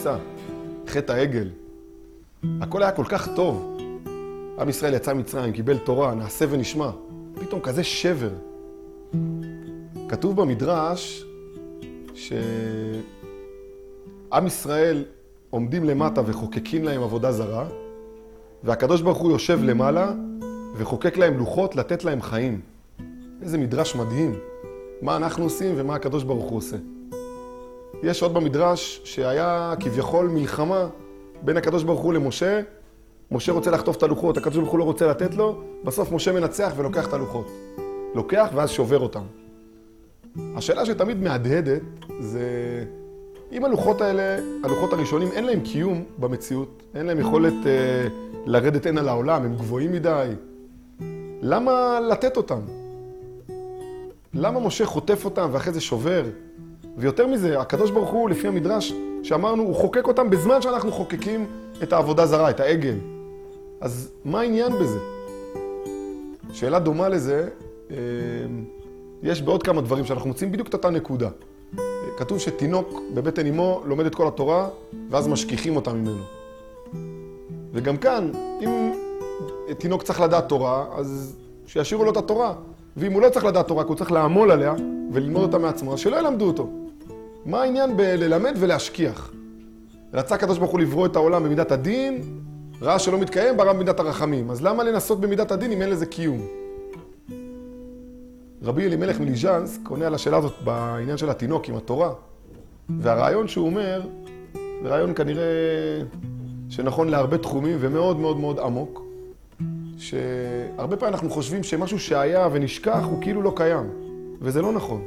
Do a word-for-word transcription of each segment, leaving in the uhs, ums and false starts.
הרמיסה, חטא העגל. הכל היה כל כך טוב. עם ישראל יצא מצרים, קיבל תורה, נעשה ונשמע. פתאום כזה שבר. כתוב במדרש שעם ישראל עומדים למטה וחוקקים להם עבודה זרה, והקדוש ברוך הוא יושב למעלה וחוקק להם לוחות לתת להם חיים. איזה מדרש מדהים. מה אנחנו עושים ומה הקדוש ברוך הוא עושה. יש עוד במדרש שהיה כביכול מלחמה בין הקדוש ברוך הוא למשה. משה רוצה לחטוף את הלוחות, הקדוש ברוך הוא לא רוצה לתת לו, בסוף משה מנצח ולוקח את הלוחות. לוקח ואז שובר אותם. השאלה שתמיד מהדהדת זה, אם הלוחות האלה, הלוחות הראשונים, אין להם קיום במציאות, אין להם יכולת אה, לרדת הנה לעולם, הם גבוהים מדי, למה לתת אותם? למה משה חוטף אותם ואחרי זה שובר? ויותר מזה, הקדוש ברוך הוא, לפי המדרש שאמרנו, הוא חוקק אותם בזמן שאנחנו חוקקים את העבודה זרה, את העגל. אז מה העניין בזה? שאלה דומה לזה, יש בעוד כמה דברים שאנחנו מוצאים בדיוק את אותה נקודה. כתוב שתינוק בבטן אמו לומד את כל התורה, ואז משכיחים אותה ממנו. וגם כאן, אם תינוק צריך לדעת תורה, אז שישאירו לו את התורה. ואם הוא לא צריך לדעת תורה, כי הוא צריך לעמול עליה וללמוד אותה מעצמו, אז שלא ילמדו אותו. מה העניין בללמד ולהשכיח? רצה הקדוש ברוך הוא לברוא את העולם במידת הדין, ראה שלא מתקיים, ברא במידת הרחמים. אז למה לנסות במידת הדין אם אין לזה קיום? רבי אלימלך מליז'נסק עונה על השאלה הזאת בעניין של התינוק עם התורה. והרעיון שהוא אומר, זה רעיון כנראה שנכון להרבה תחומים ומאוד מאוד מאוד עמוק, שהרבה פעמים אנחנו חושבים שמשהו שהיה ונשכח הוא כאילו לא קיים, וזה לא נכון.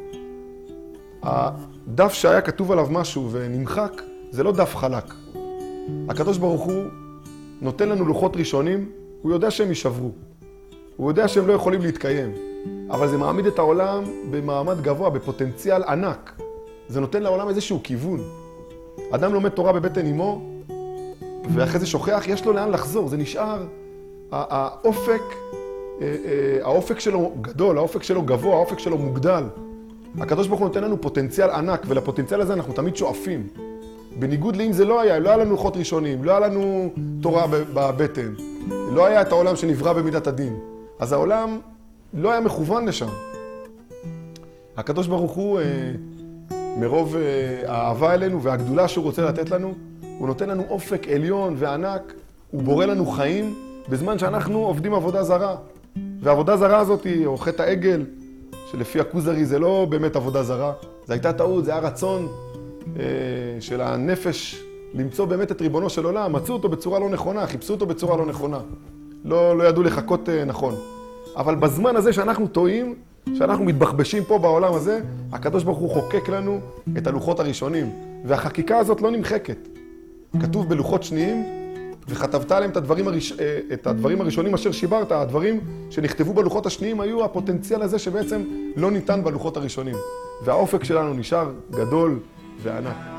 הדף שהיה כתוב עליו משהו ונמחק, זה לא דף חלק. הקדוש ברוך הוא נותן לנו לוחות ראשונים, הוא יודע שהם יישברו. הוא יודע שהם לא יכולים להתקיים. אבל זה מעמיד את העולם במעמד גבוה, בפוטנציאל ענק. זה נותן לעולם איזשהו כיוון. אדם לומד תורה בבטן אמו, ואחרי זה שוכח, יש לו לאן לחזור. זה נשאר, האופק, האופק שלו גדול, האופק שלו גבוה, האופק שלו מוגדל. הקדוש ברוך הוא נותן לנו פוטנציאל ענק, ולפוטנציאל הזה אנחנו תמיד שואפים. בניגוד לאם זה לא היה, לא היה לנו לוחות ראשונים, לא היה לנו תורה בבטן, לא היה את העולם שנברא במידת הדין. אז העולם לא היה מכוון לשם. הקדוש ברוך הוא, מרוב האהבה אלינו והגדולה שהוא רוצה לתת לנו, הוא נותן לנו אופק עליון וענק, הוא בורא לנו חיים בזמן שאנחנו עובדים עבודה זרה. והעבודה זרה הזאת היא, או חטא העגל, שלפי הכוזרי זה לא באמת עבודה זרה, זה הייתה טעות, זה היה רצון אה, של הנפש למצוא באמת את ריבונו של עולם, מצאו אותו בצורה לא נכונה, חיפשו אותו בצורה לא נכונה, לא, לא ידעו לחכות אה, נכון. אבל בזמן הזה שאנחנו טועים, שאנחנו מתבחבשים פה בעולם הזה, הקדוש ברוך הוא חוקק לנו את הלוחות הראשונים, והחקיקה הזאת לא נמחקת. כתוב בלוחות שניים, וכתבת עליהם את הדברים, הראש... את הדברים הראשונים אשר שיברת, הדברים שנכתבו בלוחות השניים היו הפוטנציאל הזה שבעצם לא ניתן בלוחות הראשונים. והאופק שלנו נשאר גדול וענק.